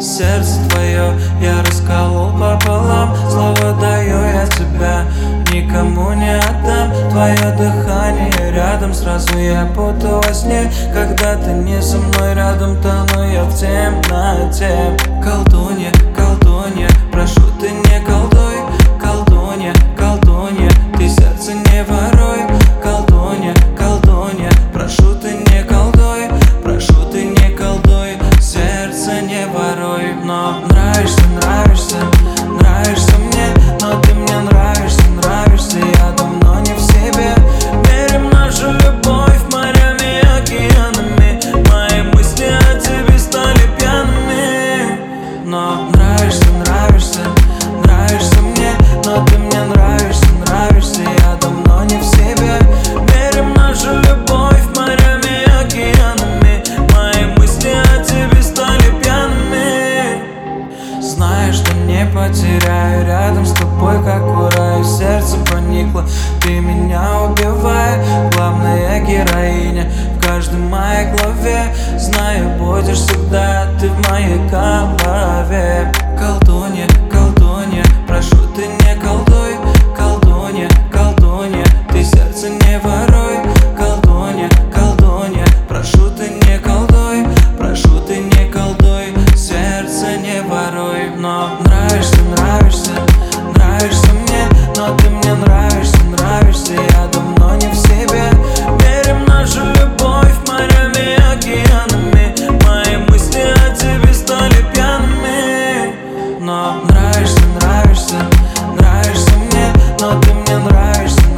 Сердце твое я расколол пополам, слово даю я тебя никому не отдам. Твое дыхание рядом, сразу я будто во сне. Когда ты не со мной рядом, тону я в темноте. Колдунья, колдунья, прошу, ты не колдуй. Колдунья, колдунья, ты сердце не воруй. Колдунья, колдунья, прошу, ты не колдуй. Прошу, ты не колдуй, сердце не воруй. Но нравишься, нравишься, нравишься мне. Но ты мне нравишься, нравишься, я давно не в себе. Мерим нашу любовь морями и океанами. Мои мысли о тебе стали пьяными. Но нравишься, нравишься, нравишься мне. Но ты мне нравишься, нравишься, я давно не в себе. Мерим нашу любовь морями и океанами. Мои мысли о тебе стали пьяными. Знаешь, что не потеряю рядом с тобой, как в раю. Сердце проникло, ты меня убивай. Главная героиня в каждой моей главе. Знаю, будешь всегда ты в моей голове. Колдунья, колдунья, прошу, ты не колдуй. Колдунья, колдунья, ты сердце не воруй. Колдунья, колдунья, прошу, ты не колдуй. Прошу, ты не колдуй, сердце не воруй. Но нравишься, нравишься, нравишься мне. Но ты мне нравишься, нравишься, я давно не в себе. Верим в нашу любовь морями и океанами. Мои мысли о тебе стали пьяными. Но нравишься, нравишься, нравишься мне. Но ты мне нравишься,